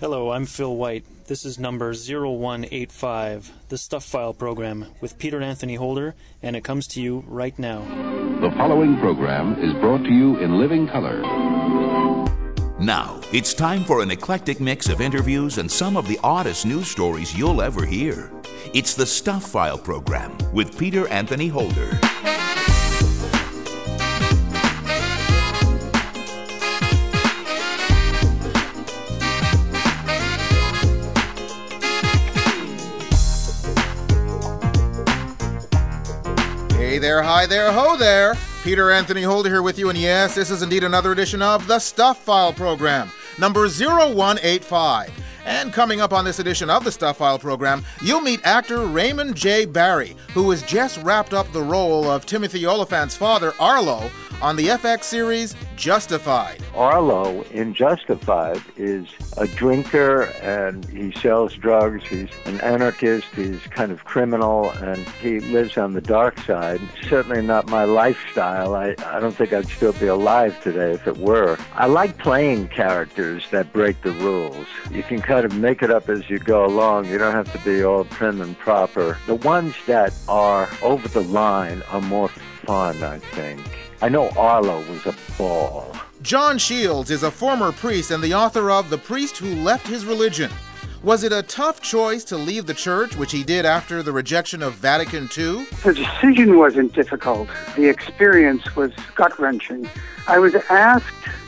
Hello, I'm Phil White. This is number 0185, the Stuff File program with Peter Anthony Holder, and it comes to you right now. The following program is brought to you in living color. Now, it's time for an eclectic mix of interviews and some of the oddest news stories you'll ever hear. It's the Stuff File program with Peter Anthony Holder. Hey there, hi there, ho there. Peter Anthony Holder here with you, and yes, this is indeed another edition of the Stuff File program, number 0185. And coming up on this edition of the Stuff File program, you'll meet actor Raymond J. Barry, who has just wrapped up the role of Timothy Olyphant's father, Arlo, on the FX series Justified. Arlo in Justified is a drinker and he sells drugs. He's an anarchist. He's kind of criminal and he lives on the dark side. Certainly not my lifestyle. I don't think I'd still be alive today if it were. I like playing characters that break the rules. You can kind of make it up as you go along. You don't have to be all prim and proper. The ones that are over the line are more fun, I think. I know Arlo was a ball. John Shields is a former priest and the author of The Priest Who Left His Religion. Was it a tough choice to leave the church, which he did after the rejection of Vatican II? The decision wasn't difficult. The experience was gut-wrenching. I was asked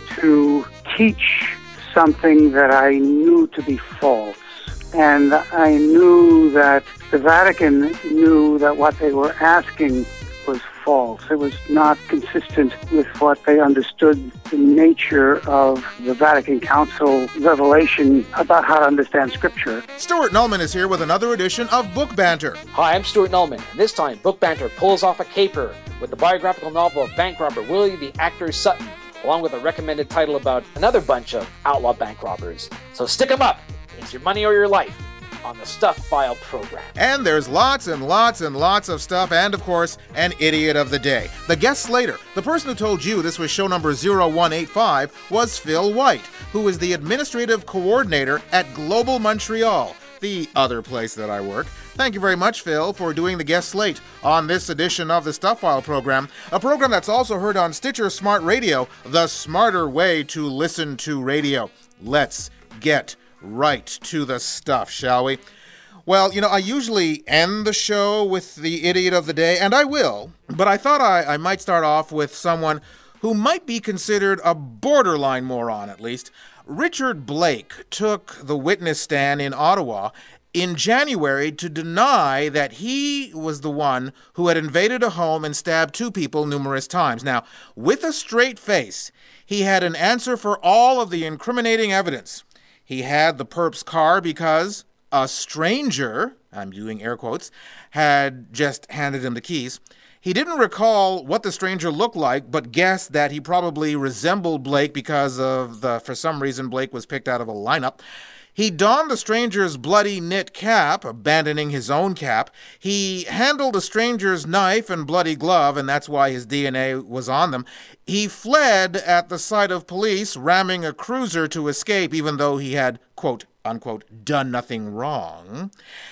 to teach something that I knew to be false. And I knew that the Vatican knew that what they were asking was false. It was not consistent with what they understood the nature of the Vatican Council revelation about how to understand Scripture. Stuart Nullman is here with another edition of Book Banter. Hi, I'm Stuart Nullman, and this time Book Banter pulls off a caper with the biographical novel of bank robber Willie the Actor Sutton, along with a recommended title about another bunch of outlaw bank robbers. So stick 'em up. It's your money or your life on the Stuff File program. And there's lots and lots and lots of stuff, and of course, an idiot of the day. The guest slater, the person who told you this was show number 0185, was Phil White, who is the administrative coordinator at Global Montreal, the other place that I work. Thank you very much, Phil, for doing the guest slate on this edition of the Stuff File program, a program that's also heard on Stitcher Smart Radio, the smarter way to listen to radio. Let's get right to the stuff, shall we? Well, I usually end the show with the idiot of the day, and I will, but I thought I might start off with someone who might be considered a borderline moron, at least. Richard Blake took the witness stand in Ottawa in January to deny that he was the one who had invaded a home and stabbed two people numerous times. Now, with a straight face, he had an answer for all of the incriminating evidence. He had the perp's car because a stranger, I'm doing air quotes, had just handed him the keys. He didn't recall what the stranger looked like, but guessed that he probably resembled Blake because for some reason, Blake was picked out of a lineup. He donned the stranger's bloody knit cap, abandoning his own cap. He handled the stranger's knife and bloody glove, and that's why his DNA was on them. He fled at the sight of police, ramming a cruiser to escape, even though he had, quote, unquote, done nothing wrong.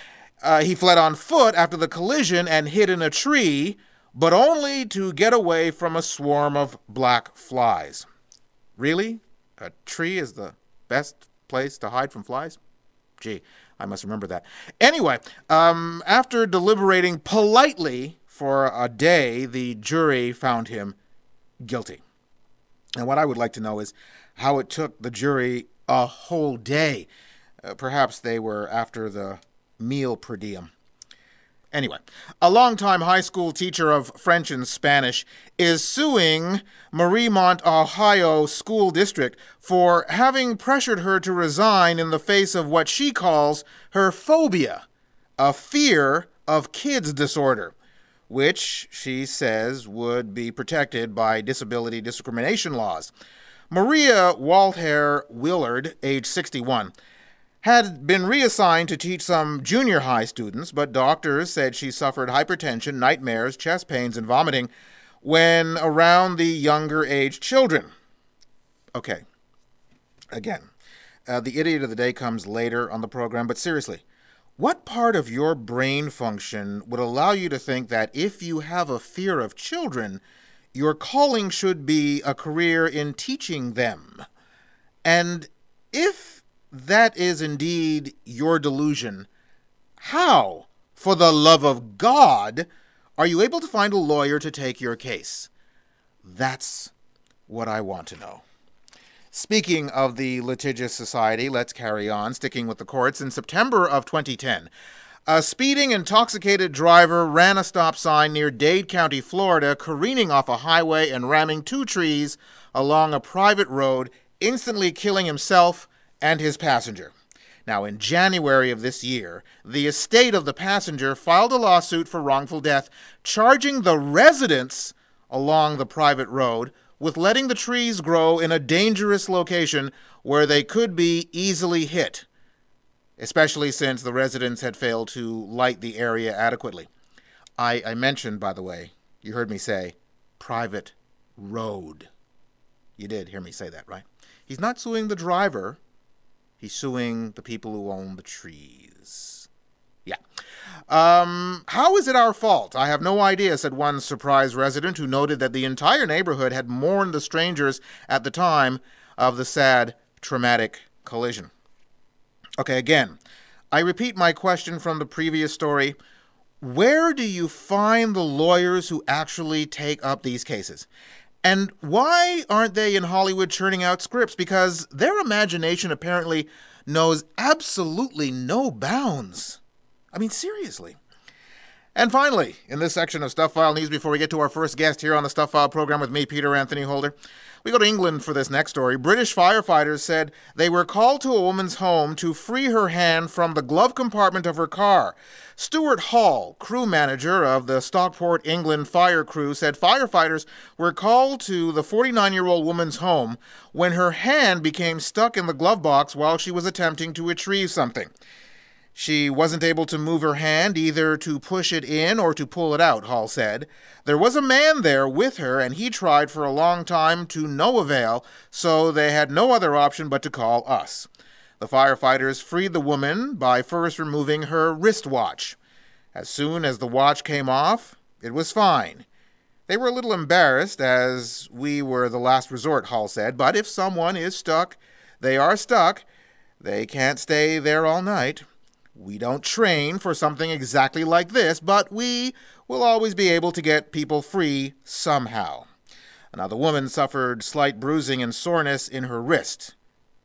He fled on foot after the collision and hid in a tree, but only to get away from a swarm of black flies. Really? A tree is the best place to hide from flies? Gee, I must remember that. Anyway, after deliberating politely for a day, the jury found him guilty. And what I would like to know is how it took the jury a whole day. Perhaps they were after the meal per diem. Anyway, a longtime high school teacher of French and Spanish is suing Mariemont, Ohio School District for having pressured her to resign in the face of what she calls her phobia, a fear of kids disorder, which she says would be protected by disability discrimination laws. Maria Walther Willard, age 61, had been reassigned to teach some junior high students, but doctors said she suffered hypertension, nightmares, chest pains, and vomiting when around the younger age children. Okay, again, The idiot of the day comes later on the program, but seriously, what part of your brain function would allow you to think that if you have a fear of children, your calling should be a career in teaching them? And if that is indeed your delusion, how, for the love of God, are you able to find a lawyer to take your case? That's what I want to know. Speaking of the litigious society, let's carry on, sticking with the courts. In September of 2010, a speeding, intoxicated driver ran a stop sign near Dade County, Florida, careening off a highway and ramming 2 trees along a private road, instantly killing himself and his passenger. Now, in January of this year, the estate of the passenger filed a lawsuit for wrongful death, charging the residents along the private road with letting the trees grow in a dangerous location where they could be easily hit, especially since the residents had failed to light the area adequately. I mentioned, by the way, you heard me say, private road. You did hear me say that, right? He's not suing the driver. He's suing the people who own the trees. Yeah. How is it our fault? I have no idea, said one surprised resident who noted that the entire neighborhood had mourned the strangers at the time of the sad, traumatic collision. Okay, again, I repeat my question from the previous story. Where do you find the lawyers who actually take up these cases? And why aren't they in Hollywood churning out scripts? Because their imagination apparently knows absolutely no bounds. I mean, seriously. And finally, in this section of Stuff File News, before we get to our first guest here on the Stuff File program with me, Peter Anthony Holder, we go to England for this next story. British firefighters said they were called to a woman's home to free her hand from the glove compartment of her car. Stuart Hall, crew manager of the Stockport, England fire crew, said firefighters were called to the 49-year-old woman's home when her hand became stuck in the glove box while she was attempting to retrieve something. She wasn't able to move her hand either to push it in or to pull it out, Hall said. There was a man there with her, and he tried for a long time to no avail, so they had no other option but to call us. The firefighters freed the woman by first removing her wristwatch. As soon as the watch came off, it was fine. They were a little embarrassed, as we were the last resort, Hall said, but if someone is stuck, they are stuck. They can't stay there all night. We don't train for something exactly like this, but we will always be able to get people free somehow. Now, the woman suffered slight bruising and soreness in her wrist.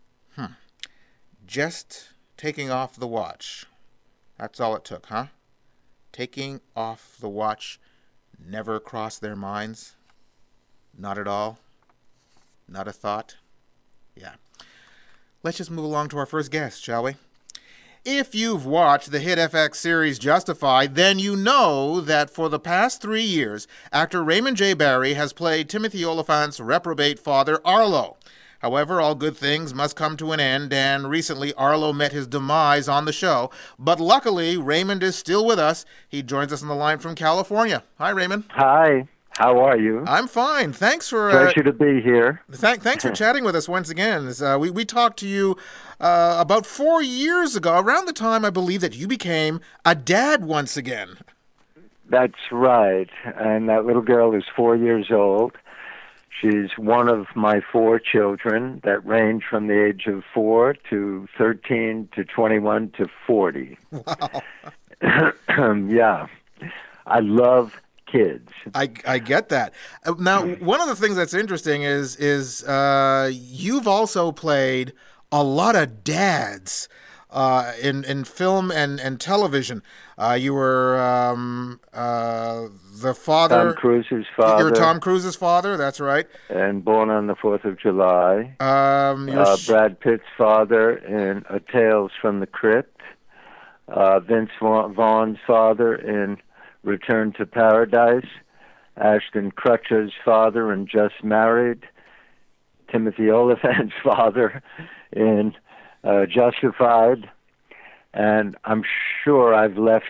Just taking off the watch. That's all it took, huh? Taking off the watch never crossed their minds? Not at all? Not a thought? Yeah. Let's just move along to our first guest, shall we? If you've watched the hit FX series Justified, then you know that for the past 3 years, actor Raymond J. Barry has played Timothy Olyphant's reprobate father, Arlo. However, all good things must come to an end, and recently Arlo met his demise on the show. But luckily, Raymond is still with us. He joins us on the line from California. Hi, Raymond. Hi. How are you? I'm fine. Thanks for... Pleasure to be here. Thanks for chatting with us once again. We talked to you about 4 years ago, around the time, I believe, that you became a dad once again. That's right. And that little girl is 4 years old. She's one of my 4 children that range from the age of 4 to 13 to 21 to 40. Wow. Yeah. I love kids. I get that. Now, one of the things that's interesting is you've also played a lot of dads in film and television. You were the father. Tom Cruise's father. You're Tom Cruise's father, that's right. And Born on the 4th of July. Brad Pitt's father in A Tales from the Crypt. Vince Vaughn's father in Return to Paradise, Ashton Kutcher's father in Just Married, Timothy Olyphant's father in Justified, and I'm sure I've left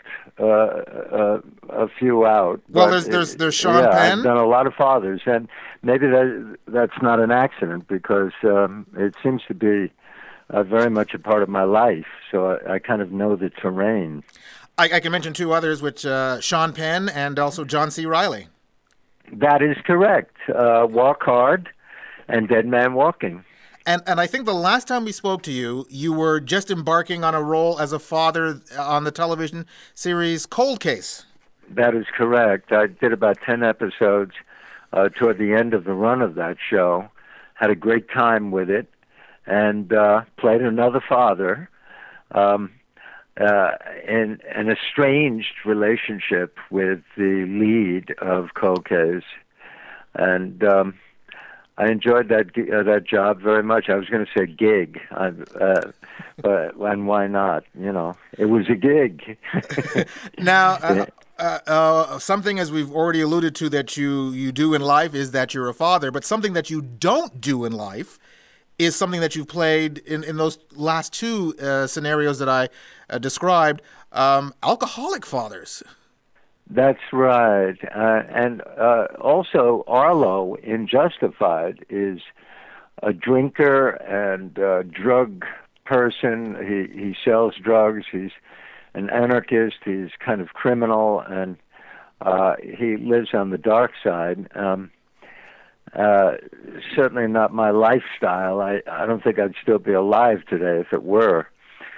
a few out. Well, there's Sean Penn. I've done a lot of fathers, and maybe that's not an accident because it seems to be very much a part of my life, so I kind of know the terrain. I can mention two others, which Sean Penn and also John C. Reilly. That is correct. Walk Hard and Dead Man Walking. And I think the last time we spoke to you, you were just embarking on a role as a father on the television series Cold Case. That is correct. I did about 10 episodes toward the end of the run of that show. Had a great time with it, and played another father in an estranged relationship with the lead of Cold Case. And I enjoyed that job very much. I was going to say gig, but and why not? You know, it was a gig. Now, something, as we've already alluded to, that you do in life is that you're a father, but something that you don't do in life is something that you've played in those last two scenarios that I described, alcoholic fathers. That's right. And also Arlo in Justified is a drinker and drug person. He sells drugs. He's an anarchist. He's kind of criminal, and he lives on the dark side. Certainly not my lifestyle. I don't think I'd still be alive today if it were.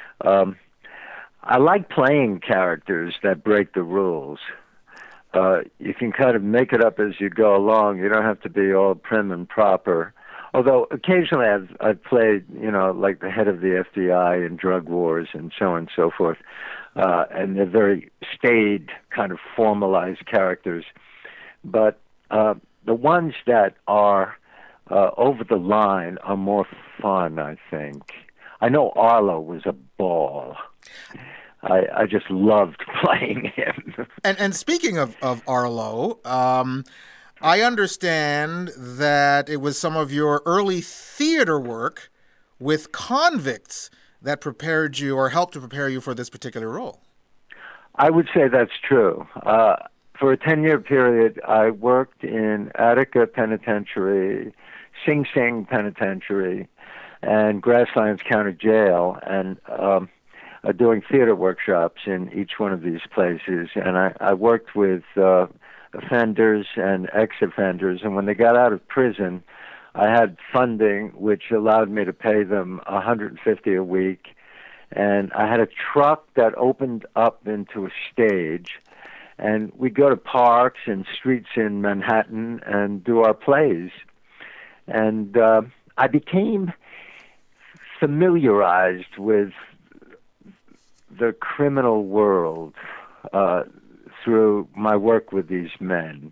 I like playing characters that break the rules. You can kind of make it up as you go along. You don't have to be all prim and proper. Although occasionally I've played, like the head of the FBI in Drug Wars and so on and so forth. And they're very staid, kind of formalized characters. But the ones that are over the line are more fun, I think. I know Arlo was a ball. I just loved playing him. And speaking of Arlo, I understand that it was some of your early theater work with convicts that prepared you or helped to prepare you for this particular role. I would say that's true. For a 10-year period, I worked in Attica Penitentiary, Sing Sing Penitentiary, and Grasslands County Jail, and doing theater workshops in each one of these places. And I worked with offenders and ex-offenders, and when they got out of prison, I had funding which allowed me to pay them $150 a week, and I had a truck that opened up into a stage, and we'd go to parks and streets in Manhattan and do our plays. And I became familiarized with the criminal world through my work with these men,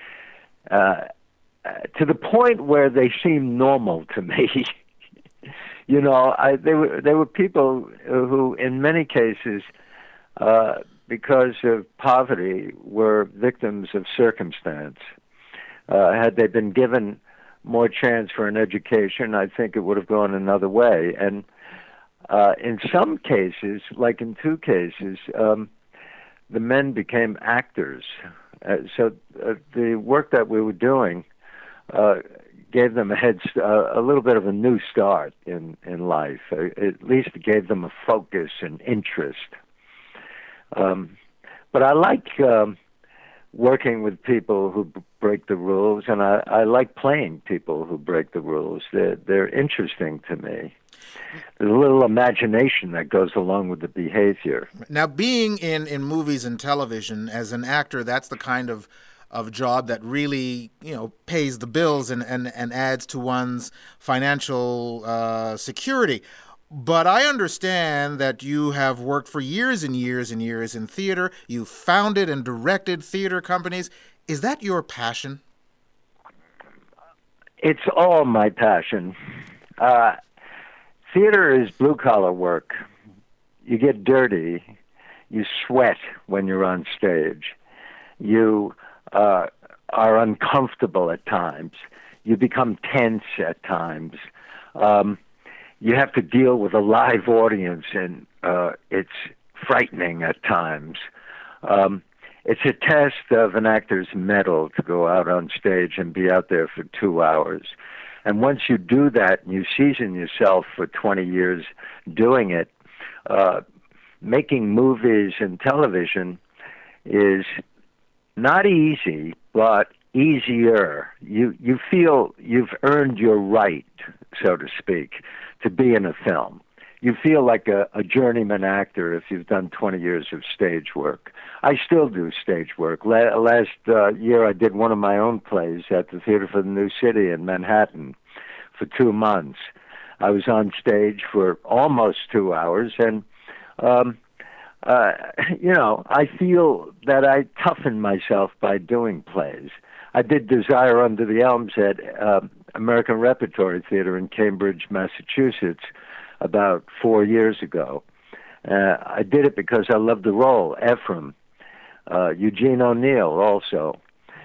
to the point where they seemed normal to me. They were people who, in many cases, because of poverty, were victims of circumstance. Had they been given more chance for an education, I think it would have gone another way. And in some cases, like in two cases, the men became actors. So the work that we were doing gave them a little bit of a new start in life. At least it gave them a focus and interest. But I like working with people who break the rules, and I like playing people who break the rules. They're interesting to me. There's a little imagination that goes along with the behavior. Now, being in movies and television, as an actor, that's the kind of job that really, pays the bills and adds to one's financial security. But I understand that you have worked for years and years and years in theater. You founded and directed theater companies. Is that your passion? It's all my passion. Theater is blue-collar work. You get dirty. You sweat when you're on stage. You are uncomfortable at times. You become tense at times. You have to deal with a live audience, and it's frightening at times. It's a test of an actor's mettle to go out on stage and be out there for 2 hours. And once you do that and you season yourself for 20 years doing it, making movies and television is not easy, but easier. You feel you've earned your right, so to speak, to be in a film. You feel like a journeyman actor if you've done 20 years of stage work. I still do stage work. Last year I did one of my own plays at the Theater for the New City in Manhattan for 2 months. I was on stage for almost 2 hours, and I feel that I toughen myself by doing plays. I did Desire Under the Elms at American Repertory Theater in Cambridge, Massachusetts, about 4 years ago. I did it because I loved the role. Ephraim, Eugene O'Neill also.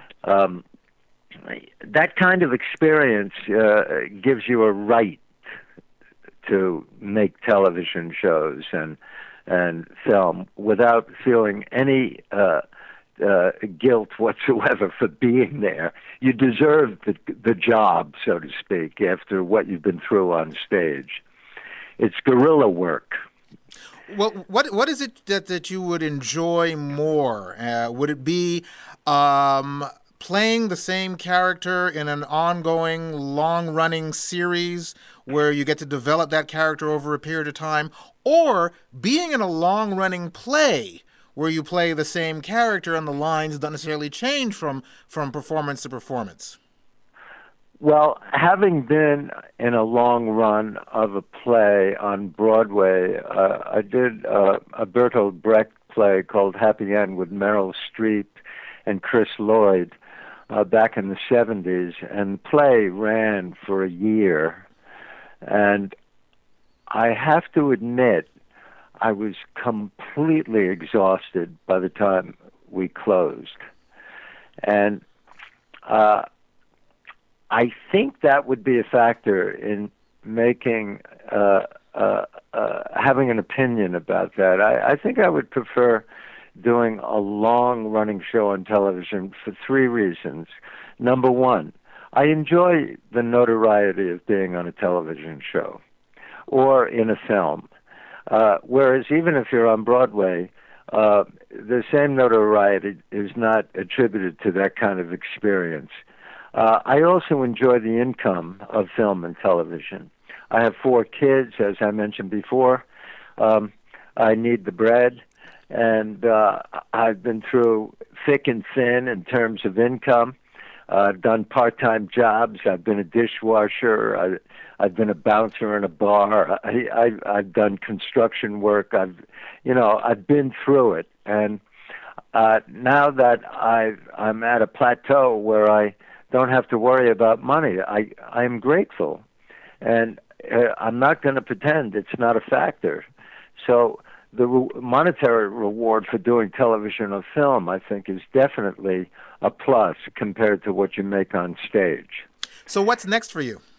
That kind of experience gives you a right to make television shows and film without feeling any guilt whatsoever for being there. You deserve the job, so to speak, after what you've been through on stage. It's guerrilla work. Well, what is it that you would enjoy more? Would it be playing the same character in an ongoing, long-running series where you get to develop that character over a period of time, or being in a long-running play where you play the same character and the lines don't necessarily change from performance to performance? Well, having been in a long run of a play on Broadway, I did a Bertolt Brecht play called Happy End with Meryl Streep and Chris Lloyd back in the 70s, and the play ran for a year. And I have to admit, I was completely exhausted by the time we closed. And I think that would be a factor in making, having an opinion about that. I think I would prefer doing a long-running show on television for 3 reasons. Number one, I enjoy the notoriety of being on a television show or in a film. Whereas even if you're on Broadway, the same notoriety is not attributed to that kind of experience. I also enjoy the income of film and television. I have 4 kids, as I mentioned before. I need the bread, and I've been through thick and thin in terms of income. I've done part-time jobs. I've been a dishwasher. I've been a bouncer in a bar. I've done construction work. I've been through it, and now that I'm at a plateau where I don't have to worry about money, I'm grateful, and I'm not going to pretend it's not a factor. So the monetary reward for doing television or film, I think, is definitely a plus compared to what you make on stage. So what's next for you?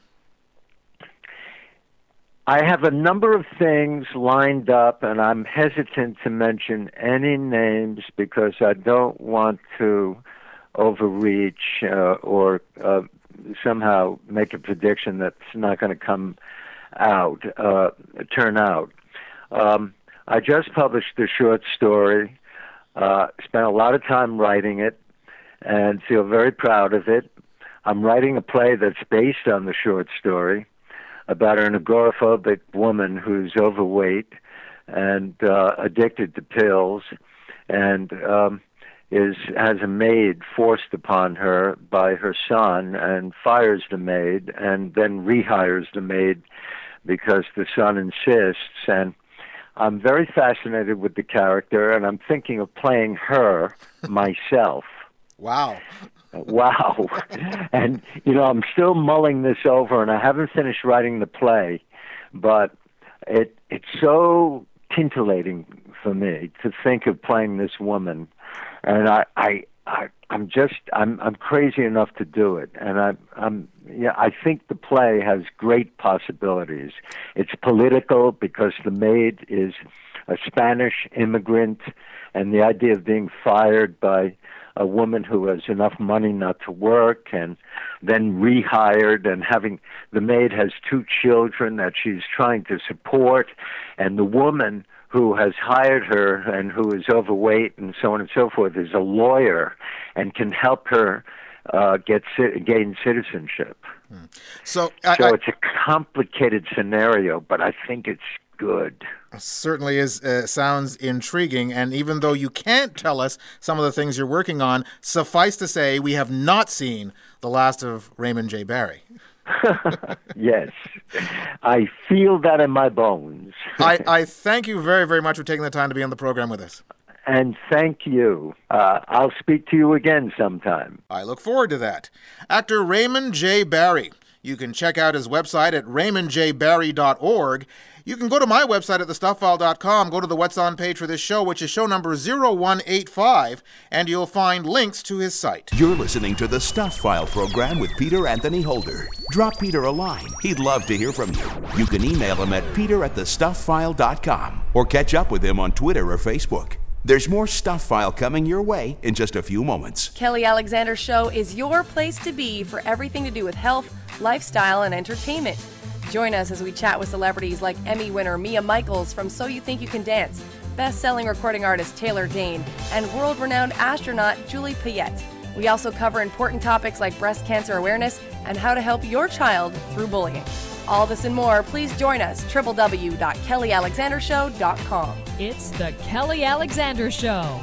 I have a number of things lined up, and I'm hesitant to mention any names because I don't want to overreach or somehow make a prediction that's not going to turn out. I just published a short story, spent a lot of time writing it, and feel very proud of it. I'm writing a play that's based on the short story about an agoraphobic woman who's overweight and addicted to pills, and has a maid forced upon her by her son, and fires the maid and then rehires the maid because the son insists. And I'm very fascinated with the character, and I'm thinking of playing her myself. Wow. Wow. And, I'm still mulling this over, and I haven't finished writing the play, but it's so tintulating for me to think of playing this woman. And I'm crazy enough to do it, and I think the play has great possibilities. It's political because the maid is a Spanish immigrant, and the idea of being fired by a woman who has enough money not to work and then rehired, and the maid has 2 children that she's trying to support, and the woman who has hired her and who is overweight and so on and so forth is a lawyer and can help her gain citizenship. So it's a complicated scenario, but I think it's good. Certainly is. Sounds intriguing. And even though you can't tell us some of the things you're working on, suffice to say we have not seen the last of Raymond J. Barrie. Yes. I feel that in my bones. I thank you very, very much for taking the time to be on the program with us. And thank you. I'll speak to you again sometime. I look forward to that. Actor Raymond J. Barrie. You can check out his website at raymondjbarrie.org. You can go to my website at thestuffile.com, go to the What's On page for this show, which is show number 0185, and you'll find links to his site. You're listening to the Stuff File program with Peter Anthony Holder. Drop Peter a line. He'd love to hear from you. You can email him at peter@thestuffile.com or catch up with him on Twitter or Facebook. There's more Stuff File coming your way in just a few moments. Kelly Alexander Show is your place to be for everything to do with health, lifestyle, and entertainment. Join us as we chat with celebrities like Emmy winner Mia Michaels from So You Think You Can Dance, best-selling recording artist Taylor Dane, and world-renowned astronaut Julie Payette. We also cover important topics like breast cancer awareness and how to help your child through bullying. All this and more, please join us, www.kellyalexandershow.com. It's the Kelly Alexander Show.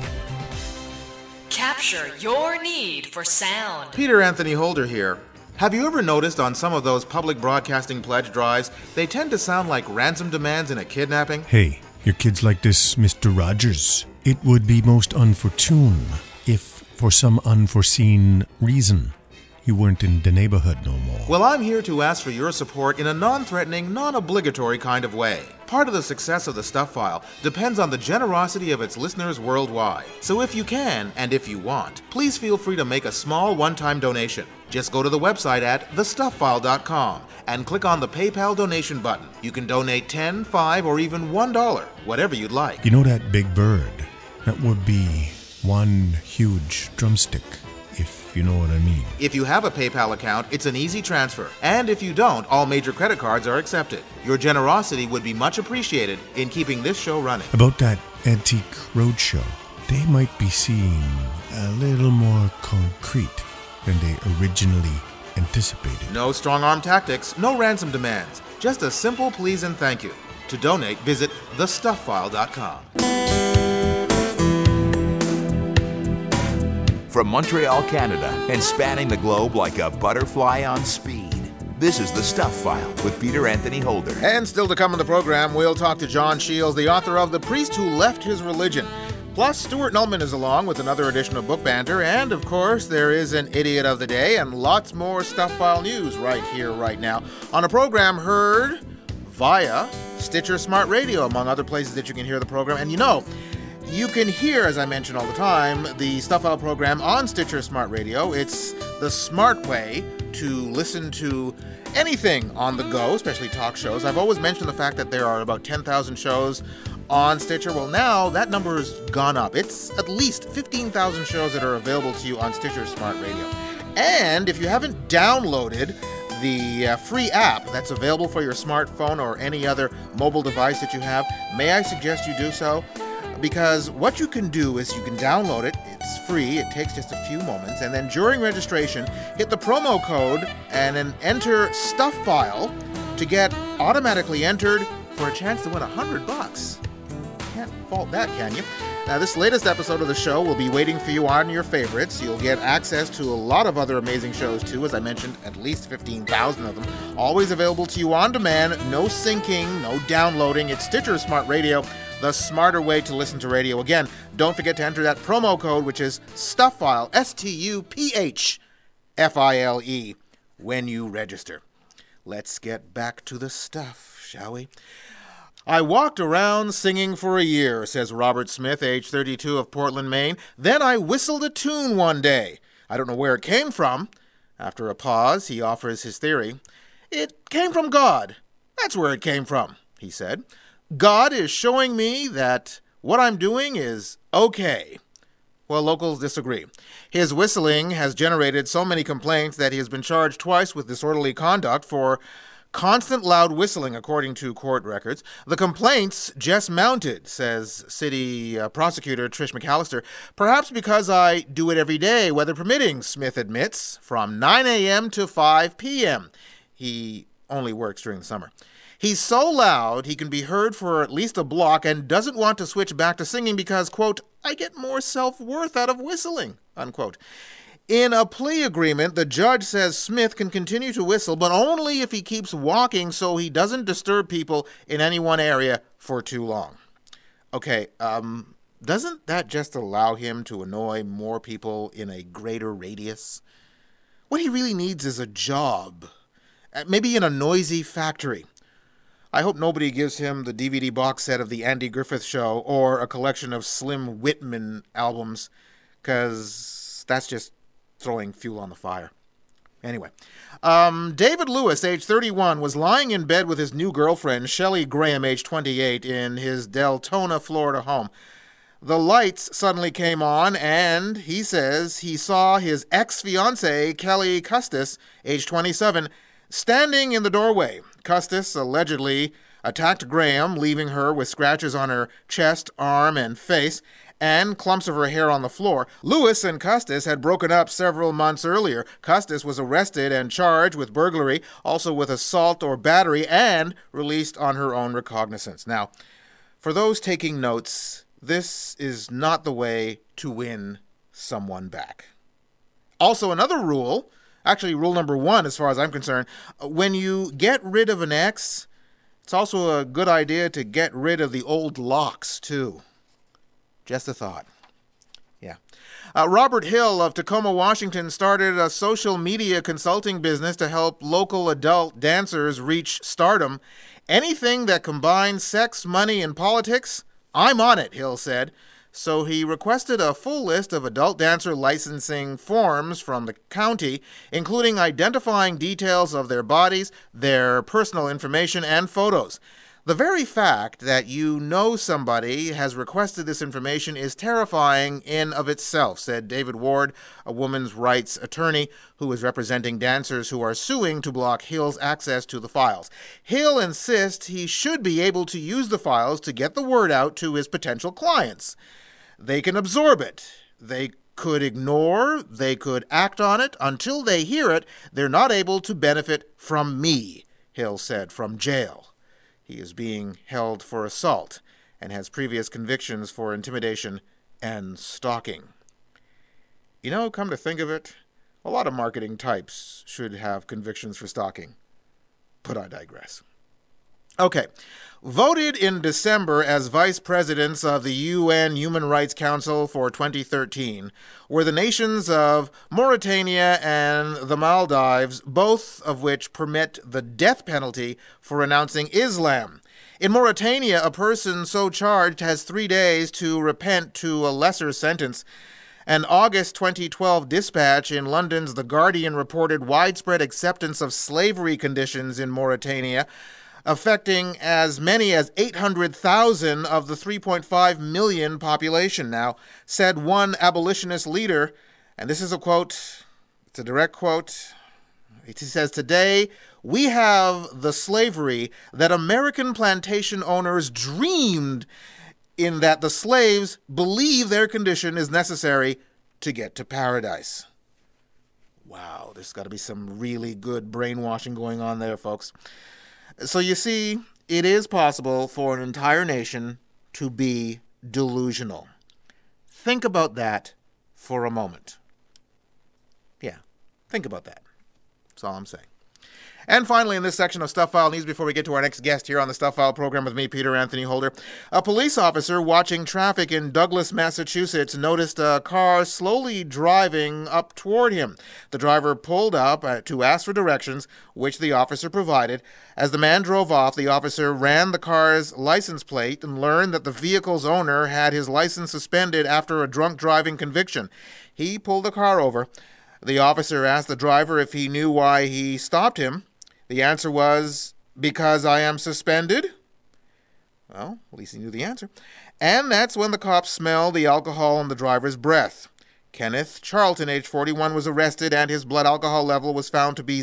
Capture your need for sound. Peter Anthony Holder here. Have you ever noticed on some of those public broadcasting pledge drives, they tend to sound like ransom demands in a kidnapping? Hey, your kids like this, Mr. Rogers. It would be most unfortunate if, for some unforeseen reason, you weren't in the neighborhood no more. Well, I'm here to ask for your support in a non-threatening, non-obligatory kind of way. Part of the success of the Stuff File depends on the generosity of its listeners worldwide. So if you can, and if you want, please feel free to make a small one-time donation. Just go to the website at thestuffile.com and click on the PayPal donation button. You can donate $10, $5, or even $1, whatever you'd like. You know that big bird? That would be one huge drumstick, if you know what I mean. If you have a PayPal account, it's an easy transfer. And if you don't, all major credit cards are accepted. Your generosity would be much appreciated in keeping this show running. About that Antique Roadshow, they might be seeing a little more concrete than they originally anticipated. No strong-arm tactics, no ransom demands. Just a simple please and thank you. To donate, visit thestuffile.com. From Montreal, Canada, and spanning the globe like a butterfly on speed, this is The Stuff File with Peter Anthony Holder. And still to come in the program, we'll talk to John Shields, the author of The Priest Who Left His Religion. Plus, Stuart Nullman is along with another edition of Book Banter, and of course, there is an Idiot of the Day and lots more Stuff File news right here, right now, on a program heard via Stitcher Smart Radio, among other places that you can hear the program. And you know, you can hear, as I mention all the time, the Stuff File program on Stitcher Smart Radio. It's the smart way to listen to anything on the go, especially talk shows. I've always mentioned the fact that there are about 10,000 shows on Stitcher. Well, now that number has gone up. It's at least 15,000 shows that are available to you on Stitcher Smart Radio. And if you haven't downloaded the free app that's available for your smartphone or any other mobile device that you have, may I suggest you do so? Because what you can do is you can download it. It's free. It takes just a few moments. And then during registration, hit the promo code and then enter Stuff File to get automatically entered for a chance to win $100. Can't fault that, can you? Now, this latest episode of the show will be waiting for you on your favorites. You'll get access to a lot of other amazing shows, too. As I mentioned, at least 15,000 of them. Always available to you on demand. No syncing, no downloading. It's Stitcher Smart Radio, the smarter way to listen to radio. Again, don't forget to enter that promo code, which is StuffFile, STUPHFILE, when you register. Let's get back to the stuff, shall we? I walked around singing for a year, says Robert Smith, age 32, of Portland, Maine. Then I whistled a tune one day. I don't know where it came from. After a pause, he offers his theory. It came from God. That's where it came from, he said. God is showing me that what I'm doing is okay. Well, locals disagree. His whistling has generated so many complaints that he has been charged twice with disorderly conduct for constant loud whistling, according to court records. The complaints just mounted, says city prosecutor Trish McAllister. Perhaps because I do it every day, weather permitting, Smith admits, from 9 a.m. to 5 p.m. He only works during the summer. He's so loud he can be heard for at least a block and doesn't want to switch back to singing because, quote, I get more self-worth out of whistling, unquote. In a plea agreement, the judge says Smith can continue to whistle, but only if he keeps walking so he doesn't disturb people in any one area for too long. Okay, doesn't that just allow him to annoy more people in a greater radius? What he really needs is a job, maybe in a noisy factory. I hope nobody gives him the DVD box set of The Andy Griffith Show or a collection of Slim Whitman albums, because that's just throwing fuel on the fire. Anyway, David Lewis, age 31, was lying in bed with his new girlfriend, Shelley Graham, age 28, in his Deltona, Florida home. The lights suddenly came on, and he says he saw his ex-fiancée, Kelly Custis, age 27, standing in the doorway. Custis allegedly attacked Graham, leaving her with scratches on her chest, arm, and face, and clumps of her hair on the floor. Lewis and Custis had broken up several months earlier. Custis was arrested and charged with burglary, also with assault or battery, and released on her own recognizance. Now, for those taking notes, this is not the way to win someone back. Also, another rule, actually rule number 1 as far as I'm concerned, when you get rid of an ex, it's also a good idea to get rid of the old locks, too. Just a thought. Yeah. Robert Hill of Tacoma, Washington, started a social media consulting business to help local adult dancers reach stardom. Anything that combines sex, money, and politics, I'm on it, Hill said. So he requested a full list of adult dancer licensing forms from the county, including identifying details of their bodies, their personal information, and photos. The very fact that you know somebody has requested this information is terrifying in of itself, said David Ward, a women's rights attorney who is representing dancers who are suing to block Hill's access to the files. Hill insists he should be able to use the files to get the word out to his potential clients. They can absorb it. They could ignore, they could act on it. Until they hear it, they're not able to benefit from me, Hill said, from jail. He is being held for assault and has previous convictions for intimidation and stalking. You know, come to think of it, a lot of marketing types should have convictions for stalking. But I digress. Okay. Voted in December as vice presidents of the UN Human Rights Council for 2013 were the nations of Mauritania and the Maldives, both of which permit the death penalty for renouncing Islam. In Mauritania, a person so charged has 3 days to repent to a lesser sentence. An August 2012 dispatch in London's The Guardian reported widespread acceptance of slavery conditions in Mauritania, affecting as many as 800,000 of the 3.5 million population. Now, said one abolitionist leader, and this is a quote, it's a direct quote, he says, "Today, we have the slavery that American plantation owners dreamed, in that the slaves believe their condition is necessary to get to paradise." Wow, there's got to be some really good brainwashing going on there, folks. So you see, it is possible for an entire nation to be delusional. Think about that for a moment. Yeah, think about that. That's all I'm saying. And finally, in this section of Stuff File News, before we get to our next guest here on the Stuff File program with me, Peter Anthony Holder, a police officer watching traffic in Douglas, Massachusetts, noticed a car slowly driving up toward him. The driver pulled up to ask for directions, which the officer provided. As the man drove off, the officer ran the car's license plate and learned that the vehicle's owner had his license suspended after a drunk driving conviction. He pulled the car over. The officer asked the driver if he knew why he stopped him. The answer was, "Because I am suspended." Well, at least he knew the answer. And that's when the cops smelled the alcohol in the driver's breath. Kenneth Charlton, age 41, was arrested, and his blood alcohol level was found to be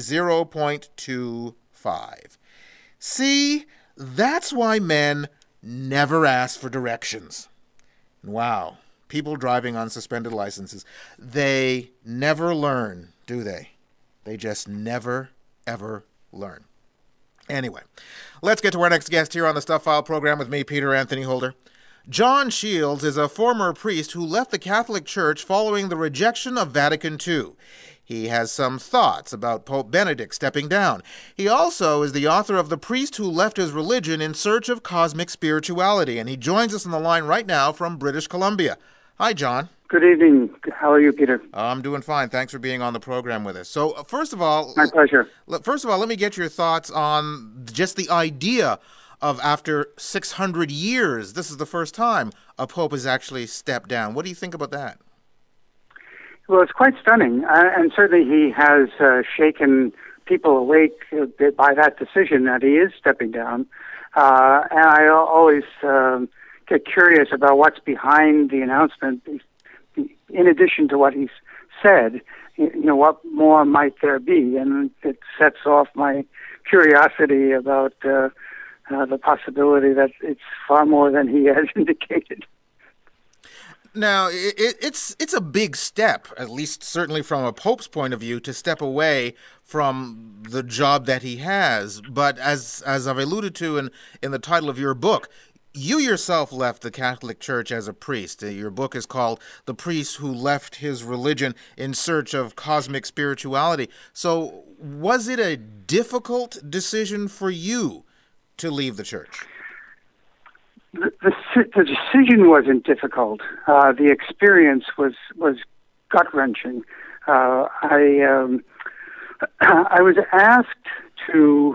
0.25. See, that's why men never ask for directions. Wow, people driving on suspended licenses, they never learn, do they? They just never, ever learn. Anyway, let's get to our next guest here on the Stuff File program with me, Peter Anthony Holder. John Shields is a former priest who left the Catholic Church following the rejection of Vatican II. He has some thoughts about Pope Benedict stepping down. He also is the author of The Priest Who Left His Religion in Search of Cosmic Spirituality, and he joins us on the line right now from British Columbia. Hi, John. Good evening. How are you, Peter? I'm doing fine. Thanks for being on the program with us. So, first of all... My pleasure. First of all, let me get your thoughts on just the idea of, after 600 years, this is the first time a pope has actually stepped down. What do you think about that? Well, it's quite stunning, and certainly he has shaken people awake by that decision that he is stepping down. And I always get curious about what's behind the announcement. In addition to what he's said, what more might there be? And it sets off my curiosity about the possibility that it's far more than he has indicated. Now, it's a big step, at least certainly from a pope's point of view, to step away from the job that he has. But as I've alluded to in the title of your book, you yourself left the Catholic Church as a priest. Your book is called The Priest Who Left His Religion in Search of Cosmic Spirituality. So was it a difficult decision for you to leave the church? The decision wasn't difficult. The experience was gut-wrenching. I was asked to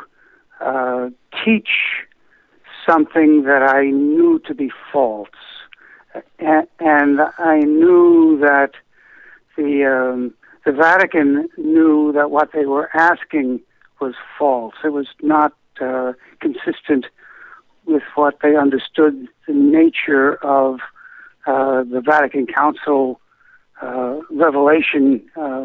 teach something that I knew to be false, and I knew that the Vatican knew that what they were asking was false. It was not consistent with what they understood the nature of the Vatican Council revelation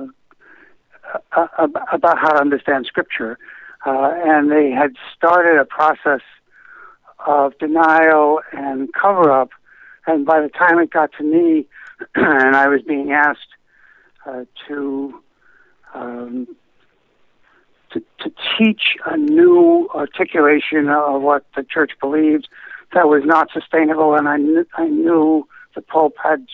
about how to understand Scripture. And they had started a process of denial and cover-up, and by the time it got to me, and I was being asked to teach a new articulation of what the church believed, that was not sustainable, and I knew the Pope had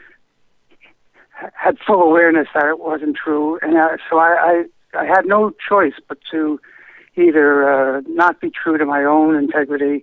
full awareness that it wasn't true, and so I had no choice but to either not be true to my own integrity.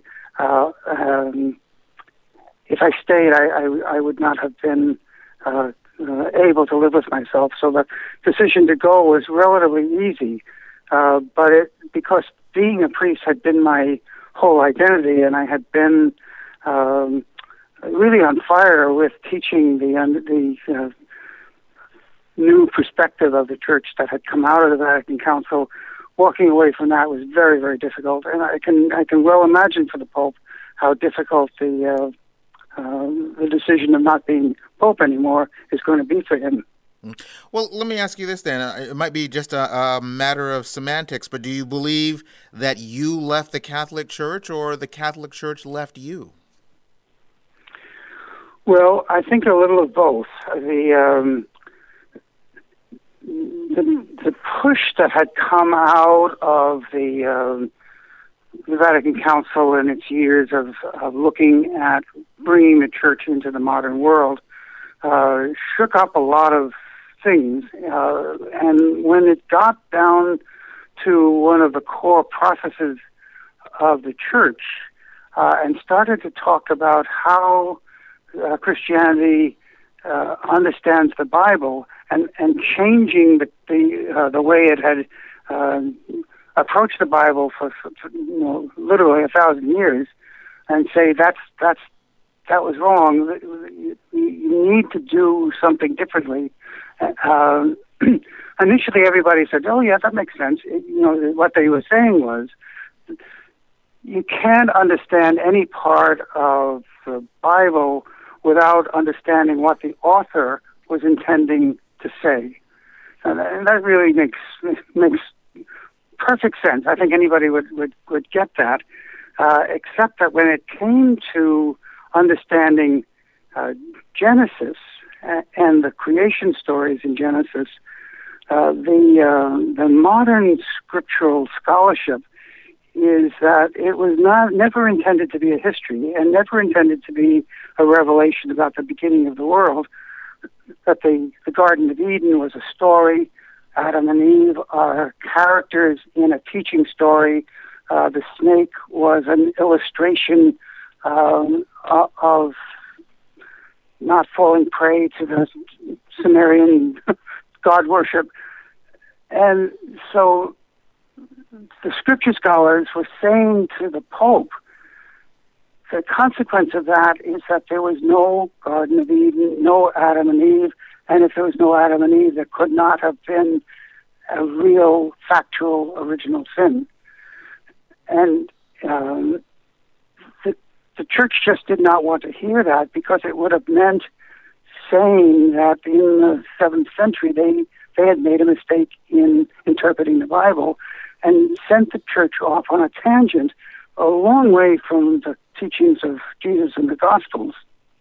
If I stayed, I would not have been able to live with myself. So the decision to go was relatively easy. But because being a priest had been my whole identity, and I had been really on fire with teaching the new perspective of the church that had come out of the Vatican Council, walking away from that was very, very difficult. And I can well imagine for the Pope how difficult the decision of not being Pope anymore is going to be for him. Well, let me ask you this then. It might be just a matter of semantics, but do you believe that you left the Catholic Church or the Catholic Church left you? Well, I think a little of both. The push that had come out of the Vatican Council in its years of looking at bringing the church into the modern world shook up a lot of things, and when it got down to one of the core processes of the church and started to talk about how Christianity understands the Bible and changing the way it had approached the Bible for literally 1,000 years, and say that was wrong. You need to do something differently. Initially, everybody said, "Oh, yeah, that makes sense." What they were saying was, you can't understand any part of the Bible without understanding what the author was intending to say. And that really makes perfect sense. I think anybody would get that, except that when it came to understanding Genesis and the creation stories in Genesis, the modern scriptural scholarship is that it was never intended to be a history and never intended to be a revelation about the beginning of the world, that the Garden of Eden was a story. Adam and Eve are characters in a teaching story. The snake was an illustration of not falling prey to the Sumerian god worship. And so the scripture scholars were saying to the Pope, the consequence of that is that there was no Garden of Eden, no Adam and Eve, and if there was no Adam and Eve, there could not have been a real, factual, original sin. And the church just did not want to hear that, because it would have meant saying that in the 7th century they had made a mistake in interpreting the Bible and sent the church off on a tangent a long way from the teachings of Jesus in the Gospels.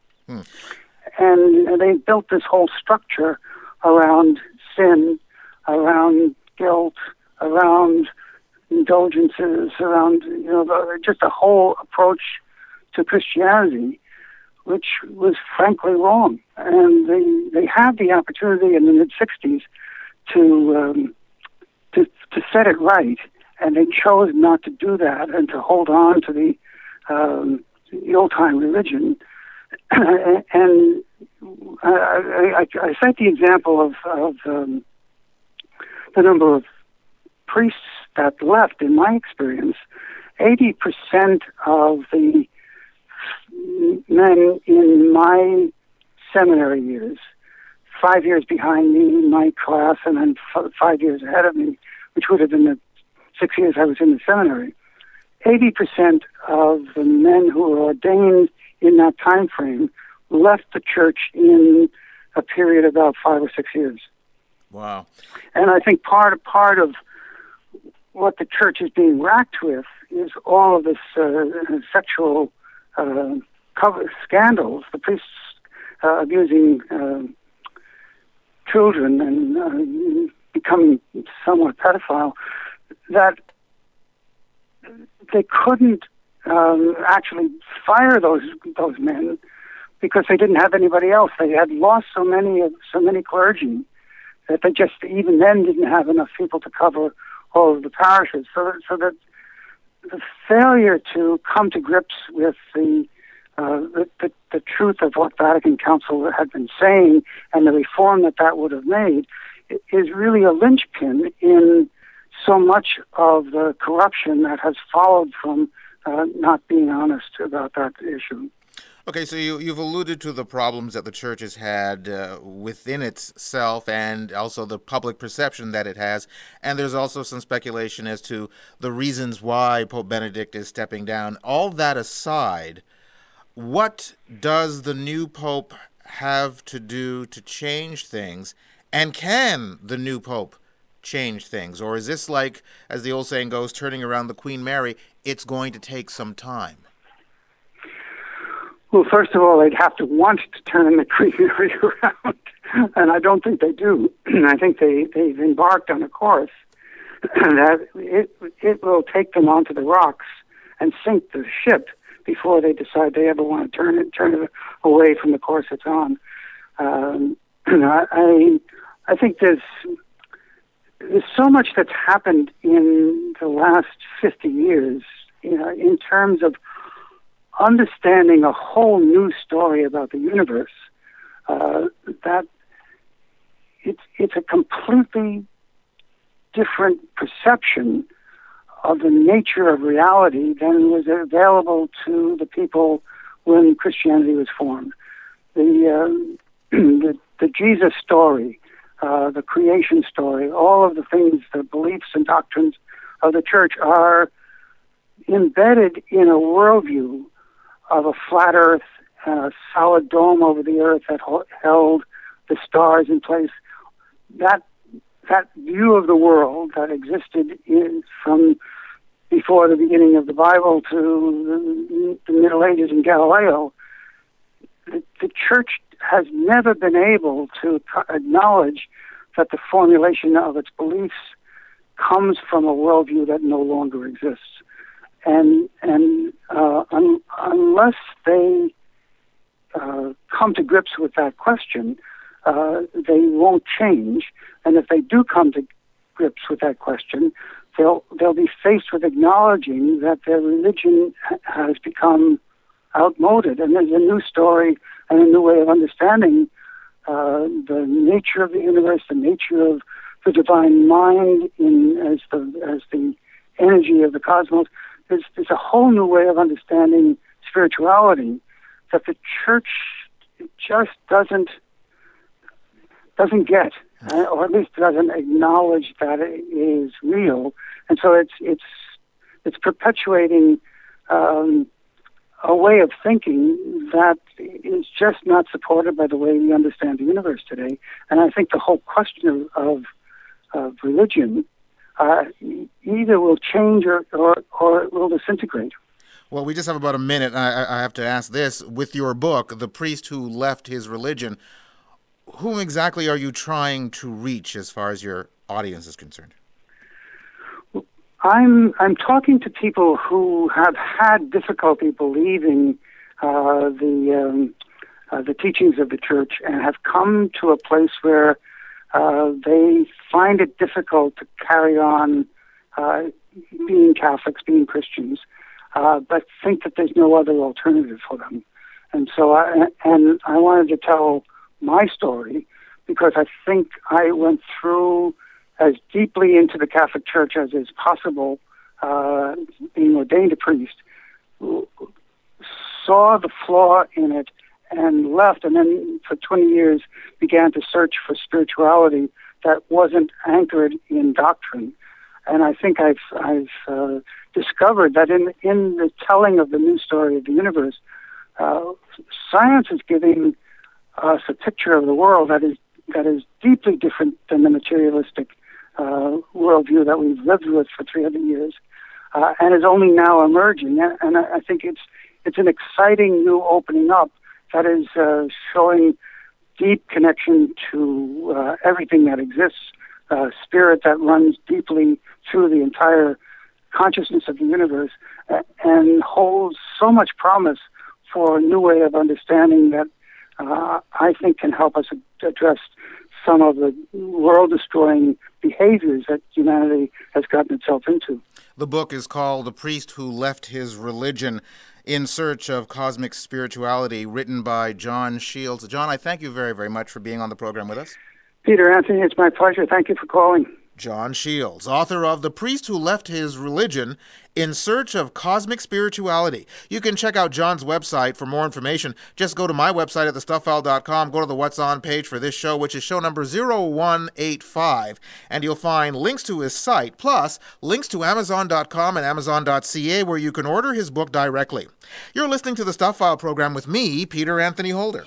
And they built this whole structure around sin, around guilt, around indulgences, around just a whole approach to Christianity, which was frankly wrong. And they had the opportunity in the mid-60s to set it right, and they chose not to do that and to hold on to the old-time religion. And I cite the example of the number of priests that left. In my experience, 80% of the men in my seminary years, 5 years behind me in my class and then 5 years ahead of me, which would have been the 6 years I was in the seminary, 80% of the men who were ordained in that time frame left the church in a period of about 5 or 6 years. Wow. And I think part of what the church is being racked with is all of this sexual scandals, the priests abusing children and becoming somewhat pedophile, that they couldn't actually fire those men because they didn't have anybody else. They had lost so many clergy that they just even then didn't have enough people to cover all of the parishes. So that the failure to come to grips with the truth of what Vatican Council had been saying and the reform that would have made is really a linchpin in so much of the corruption that has followed from not being honest about that issue. Okay, so you've alluded to the problems that the church has had within itself and also the public perception that it has. And there's also some speculation as to the reasons why Pope Benedict is stepping down. All that aside, what does the new Pope have to do to change things? And can the new Pope change things? Or is this like, as the old saying goes, turning around the Queen Mary, it's going to take some time? Well, first of all, they'd have to want to turn the Queen Mary around, and I don't think they do. I think they've embarked on a course that it will take them onto the rocks and sink the ship before they decide they ever want to turn it away from the course it's on. I think there's so much that's happened in the last 50 years, in terms of understanding a whole new story about the universe, that it's a completely different perception of the nature of reality than was available to the people when Christianity was formed. The Jesus story, the creation story, all of the things, the beliefs and doctrines of the church are embedded in a worldview of a flat Earth and a solid dome over the Earth that held the stars in place. That view of the world that existed from before the beginning of the Bible to the Middle Ages in Galileo, the Church has never been able to acknowledge that the formulation of its beliefs comes from a worldview that no longer exists. And unless they come to grips with that question, they won't change. And if they do come to grips with that question, they'll be faced with acknowledging that their religion has become outmoded, and there's a new story and a new way of understanding the nature of the universe, the nature of the divine mind as the energy of the cosmos. There's a whole new way of understanding spirituality that the Church just doesn't get, or at least doesn't acknowledge that it is real, and so it's perpetuating a way of thinking that is just not supported by the way we understand the universe today. And I think the whole question of religion either will change or it will disintegrate. Well, we just have about a minute. I have to ask this. With your book, The Priest Who Left His Religion, whom exactly are you trying to reach as far as your audience is concerned? I'm talking to people who have had difficulty believing the teachings of the Church and have come to a place where they find it difficult to carry on being Catholics, being Christians, but think that there's no other alternative for them. And so I wanted to tell my story because I think I went through as deeply into the Catholic Church as is possible, being ordained a priest, saw the flaw in it and left, and then for 20 years began to search for spirituality that wasn't anchored in doctrine. And I think I've discovered that in the telling of the new story of the universe, science is giving us a picture of the world that is deeply different than the materialistic worldview that we've lived with for 300 years, and is only now emerging. And I think it's an exciting new opening up that is showing deep connection to everything that exists, spirit that runs deeply through the entire consciousness of the universe, and holds so much promise for a new way of understanding that I think can help us address some of the world-destroying behaviors that humanity has gotten itself into. The book is called The Priest Who Left His Religion, In Search of Cosmic Spirituality, written by John Shields. John, I thank you very, very much for being on the program with us. Peter Anthony, it's my pleasure. Thank you for calling. John Shields, author of The Priest Who Left His Religion, In Search of Cosmic Spirituality. You can check out John's website for more information. Just go to my website at thestuffile.com, go to the What's On page for this show, which is show number 0185, and you'll find links to his site, plus links to Amazon.com and Amazon.ca, where you can order his book directly. You're listening to the Stuff File program with me, Peter Anthony Holder.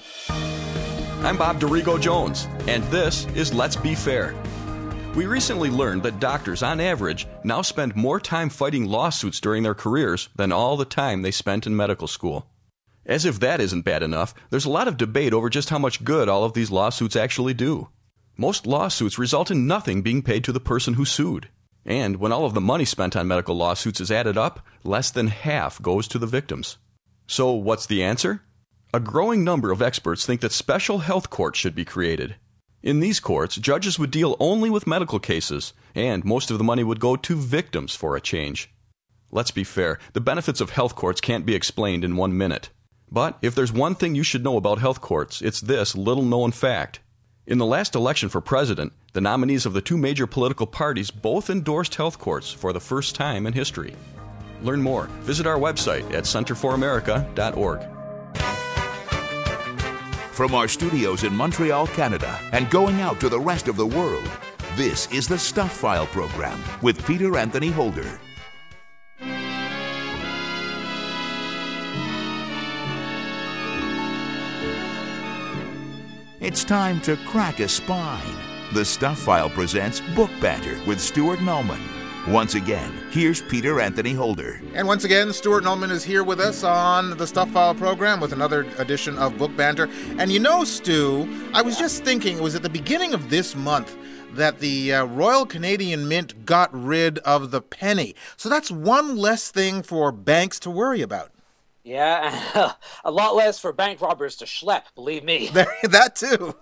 I'm Bob Dorigo Jones, and this is Let's Be Fair. We recently learned that doctors, on average, now spend more time fighting lawsuits during their careers than all the time they spent in medical school. As if that isn't bad enough, there's a lot of debate over just how much good all of these lawsuits actually do. Most lawsuits result in nothing being paid to the person who sued. And when all of the money spent on medical lawsuits is added up, less than half goes to the victims. So what's the answer? A growing number of experts think that special health courts should be created. In these courts, judges would deal only with medical cases, and most of the money would go to victims for a change. Let's be fair, the benefits of health courts can't be explained in 1 minute. But if there's one thing you should know about health courts, it's this little-known fact. In the last election for president, the nominees of the two major political parties both endorsed health courts for the first time in history. Learn more. Visit our website at centerforamerica.org. From our studios in Montreal, Canada, and going out to the rest of the world, this is the Stuff File program with Peter Anthony Holder. It's time to crack a spine. The Stuff File presents Book Banter with Stuart Nullman. Once again, here's Peter Anthony Holder. And once again, Stuart Nullman is here with us on the Stuff File program with another edition of Book Banter. And you know, Stu, I was just thinking, it was at the beginning of this month that the Royal Canadian Mint got rid of the penny. So that's one less thing for banks to worry about. Yeah, a lot less for bank robbers to schlep, believe me. That too.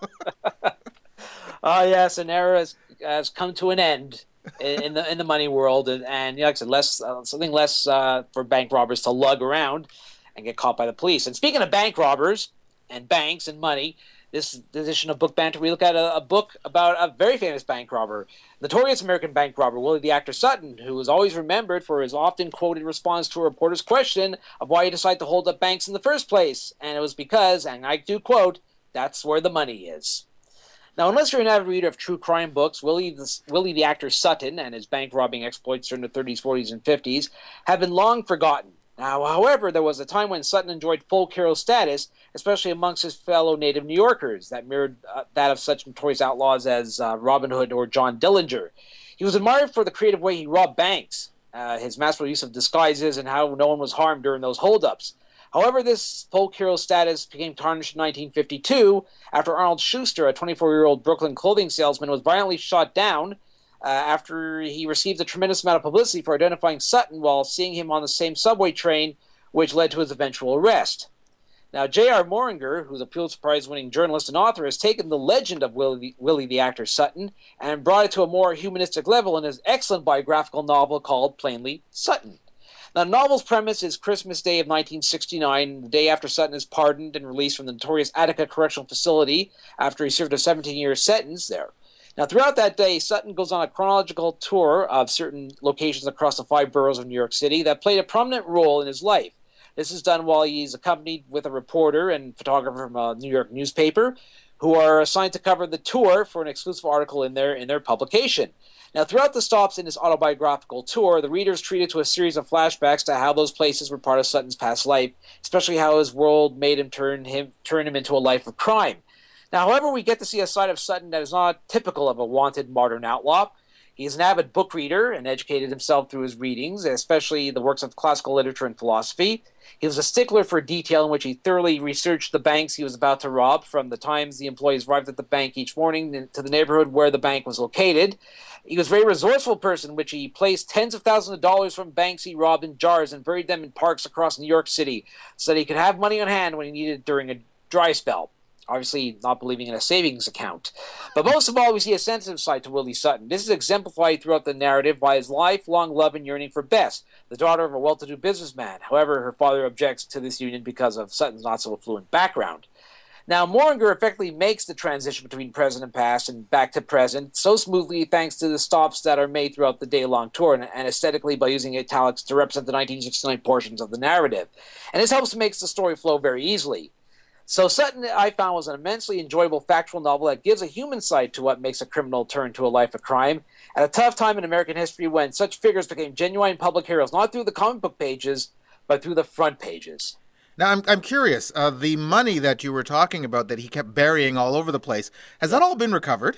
Oh, yes, an era has come to an end in the money world, and like I said, something less for bank robbers to lug around and get caught by the police. And speaking of bank robbers and banks and money, this edition of Book Banter, we look at a book about a very famous bank robber, notorious American bank robber, Willie the Actor Sutton, who is always remembered for his often quoted response to a reporter's question of why he decided to hold up banks in the first place. And it was because, and I do quote, "That's where the money is." Now, unless you're an avid reader of true crime books, Willie the Actor Sutton and his bank robbing exploits during the 30s, 40s, and 50s have been long forgotten. Now, however, there was a time when Sutton enjoyed folk hero status, especially amongst his fellow native New Yorkers, that mirrored that of such notorious outlaws as Robin Hood or John Dillinger. He was admired for the creative way he robbed banks, his masterful use of disguises, and how no one was harmed during those holdups. However, this folk hero status became tarnished in 1952 after Arnold Schuster, a 24-year-old Brooklyn clothing salesman, was violently shot down after he received a tremendous amount of publicity for identifying Sutton while seeing him on the same subway train, which led to his eventual arrest. Now, J.R. Moringer, who's a Pulitzer Prize-winning journalist and author, has taken the legend of Willie the Actor Sutton and brought it to a more humanistic level in his excellent biographical novel called, plainly, Sutton. Now, the novel's premise is Christmas Day of 1969, the day after Sutton is pardoned and released from the notorious Attica Correctional Facility after he served a 17-year sentence there. Now, throughout that day, Sutton goes on a chronological tour of certain locations across the 5 boroughs of New York City that played a prominent role in his life. This is done while he's accompanied with a reporter and photographer from a New York newspaper who are assigned to cover the tour for an exclusive article in their publication. Now, throughout the stops in his autobiographical tour, the reader is treated to a series of flashbacks to how those places were part of Sutton's past life, especially how his world made him turn him into a life of crime. Now, however, we get to see a side of Sutton that is not typical of a wanted modern outlaw. He is an avid book reader and educated himself through his readings, especially the works of classical literature and philosophy. He was a stickler for detail in which he thoroughly researched the banks he was about to rob, from the times the employees arrived at the bank each morning to the neighborhood where the bank was located. He was a very resourceful person, in which he placed tens of thousands of dollars from banks he robbed in jars and buried them in parks across New York City so that he could have money on hand when he needed it during a dry spell. Obviously, not believing in a savings account. But most of all, we see a sensitive side to Willie Sutton. This is exemplified throughout the narrative by his lifelong love and yearning for Bess, the daughter of a well-to-do businessman. However, her father objects to this union because of Sutton's not-so-affluent background. Now, Moringer effectively makes the transition between present and past and back to present so smoothly thanks to the stops that are made throughout the day-long tour and aesthetically by using italics to represent the 1969 portions of the narrative. And this helps to make the story flow very easily. So Sutton, I found, was an immensely enjoyable factual novel that gives a human side to what makes a criminal turn to a life of crime at a tough time in American history when such figures became genuine public heroes, not through the comic book pages, but through the front pages. Now, I'm curious, the money that you were talking about that he kept burying all over the place, has that all been recovered?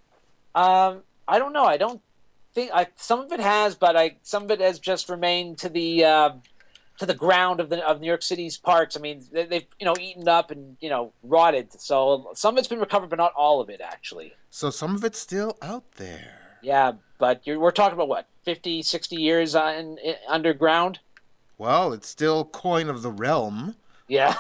I don't know. I don't think... some of it has, but some of it has just remained to the ground of New York City's parks. I mean, they've eaten up and rotted. So some of it's been recovered, but not all of it actually. So some of it's still out there. Yeah, but we're talking about what, 50, 60 years underground. Well, it's still coin of the realm. Yeah.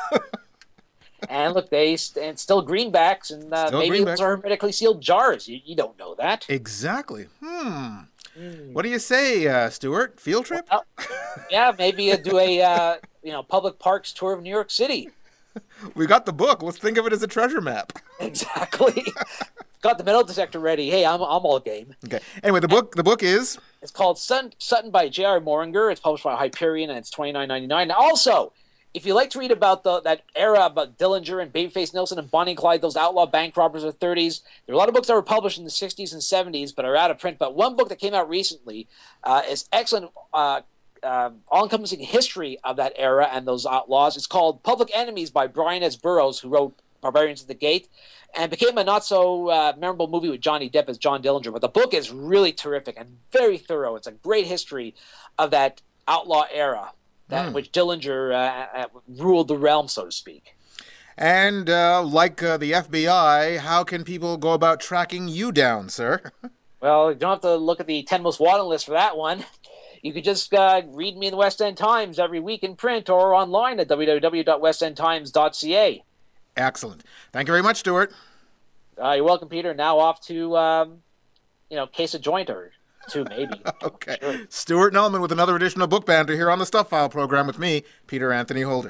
And look, it's still greenbacks, and maybe those are hermetically sealed jars. You don't know that. Exactly. What do you say, Stuart? Field trip? Well, yeah, maybe do a public parks tour of New York City. We got the book. Let's think of it as a treasure map. Exactly. Got the metal detector ready. Hey, I'm all game. Okay. Anyway, the book is? It's called Sutton by J.R. Moringer. It's published by Hyperion, and it's $29.99. Also, if you like to read about that era about Dillinger and Babyface Nelson and Bonnie and Clyde, those outlaw bank robbers of the 30s, there are a lot of books that were published in the 60s and 70s but are out of print. But one book that came out recently is excellent, all-encompassing history of that era and those outlaws. It's called Public Enemies by Brian S. Burroughs, who wrote Barbarians at the Gate, and became a not-so-memorable movie with Johnny Depp as John Dillinger. But the book is really terrific and very thorough. It's a great history of that outlaw era, which Dillinger ruled the realm, so to speak. And like the FBI, how can people go about tracking you down, sir? Well, you don't have to look at the 10 most wanted list for that one. You could just read me in the West End Times every week in print or online at www.westendtimes.ca. Excellent. Thank you very much, Stuart. You're welcome, Peter. Now off to, Case of Joint or two, maybe. Okay. Sure. Stuart Nullman with another edition of Book Banter here on the Stuff File program with me, Peter Anthony Holder.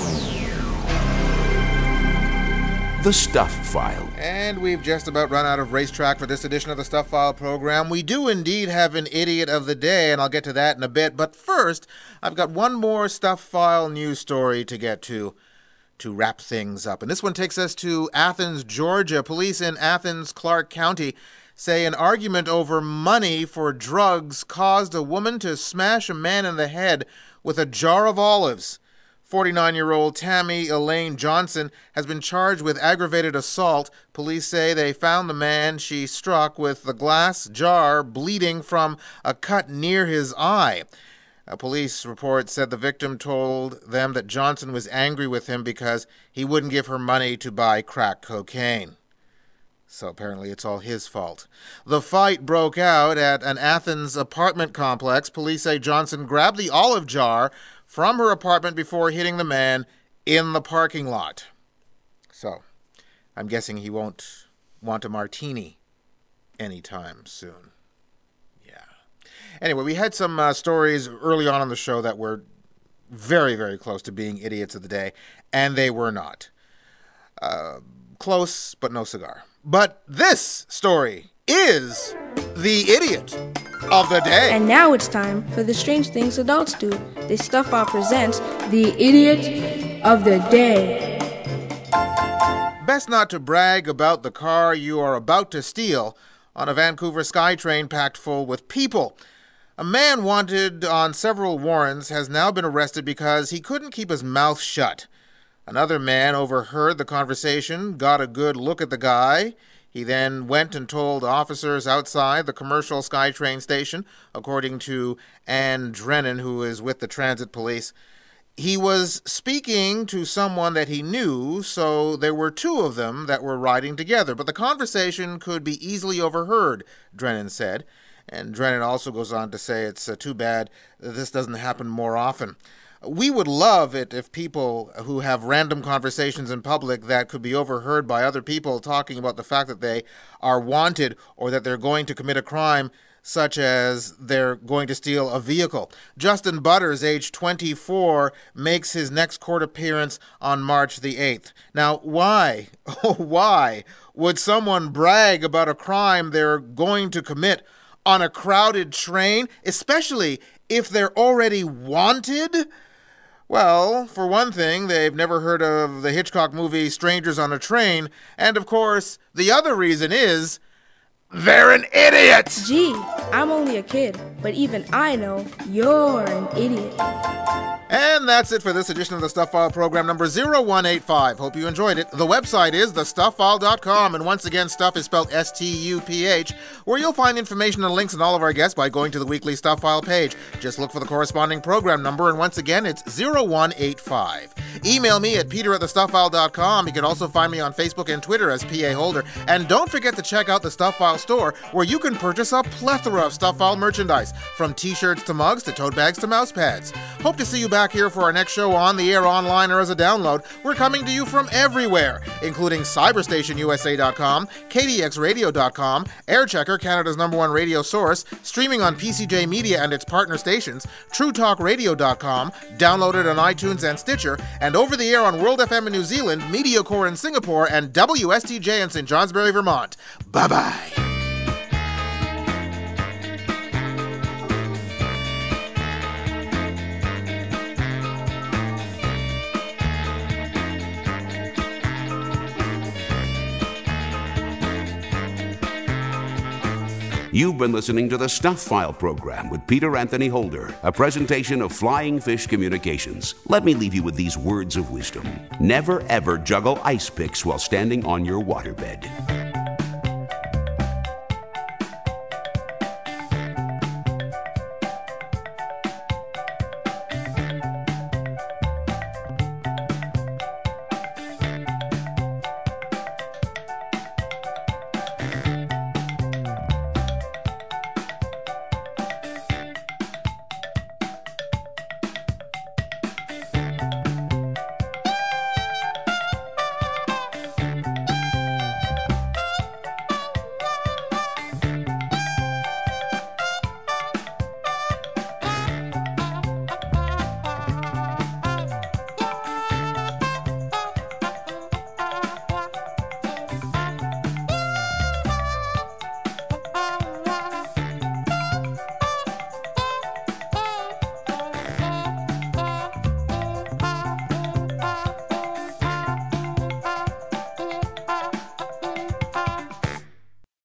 The Stuff File. And we've just about run out of racetrack for this edition of the Stuff File program. We do indeed have an idiot of the day, and I'll get to that in a bit. But first, I've got one more Stuff File news story to get to wrap things up. And this one takes us to Athens, Georgia. Police in Athens, Clark County say an argument over money for drugs caused a woman to smash a man in the head with a jar of olives. 49-year-old Tammy Elaine Johnson has been charged with aggravated assault. Police say they found the man she struck with the glass jar bleeding from a cut near his eye. A police report said the victim told them that Johnson was angry with him because he wouldn't give her money to buy crack cocaine. So apparently it's all his fault. The fight broke out at an Athens apartment complex. Police say Johnson grabbed the olive jar from her apartment before hitting the man in the parking lot. So, I'm guessing he won't want a martini anytime soon. Yeah. Anyway, we had some stories early on in the show that were very, very close to being idiots of the day, and they were not. Close, but no cigar. But this story is the idiot of the day. And now it's time for the strange things adults do. The Stuff File presents the idiot of the day. Best not to brag about the car you are about to steal on a Vancouver SkyTrain packed full with people. A man wanted on several warrants has now been arrested because he couldn't keep his mouth shut. Another man overheard the conversation, got a good look at the guy. He then went and told officers outside the commercial SkyTrain station, according to Ann Drennan, who is with the transit police. He was speaking to someone that he knew, so there were two of them that were riding together. But the conversation could be easily overheard, Drennan said. And Drennan also goes on to say it's too bad that this doesn't happen more often. We would love it if people who have random conversations in public that could be overheard by other people talking about the fact that they are wanted or that they're going to commit a crime, such as they're going to steal a vehicle. Justin Butters, age 24, makes his next court appearance on March the 8th. Now, why would someone brag about a crime they're going to commit on a crowded train, especially if they're already wanted? Well, for one thing, they've never heard of the Hitchcock movie Strangers on a Train, and of course, the other reason is they're an idiot! Gee, I'm only a kid, but even I know you're an idiot. And that's it for this edition of the Stuff File program number 0185. Hope you enjoyed it. The website is thestufffile.com, and once again, stuff is spelled S-T-U-P-H, where you'll find information and links on all of our guests by going to the weekly Stuff File page. Just look for the corresponding program number, and once again, it's 0185. Email me at peter@thestufffile.com. You can also find me on Facebook and Twitter as P.A. Holder. And don't forget to check out the Stuff File store, where you can purchase a plethora of Stuff File merchandise, from t-shirts to mugs to tote bags to mouse pads. Hope to see you back here for our next show on the air, online, or as a download. We're coming to you from everywhere, including CyberstationUSA.com, KDXRadio.com, Airchecker, Canada's #1 radio source, streaming on PCJ Media and its partner stations, TrueTalkRadio.com, downloaded on iTunes and Stitcher, and over the air on World FM in New Zealand, MediaCore in Singapore, and WSTJ in St. Johnsbury, Vermont. Bye-bye. You've been listening to the Stuff File program with Peter Anthony Holder, a presentation of Flying Fish Communications. Let me leave you with these words of wisdom. Never ever juggle ice picks while standing on your waterbed.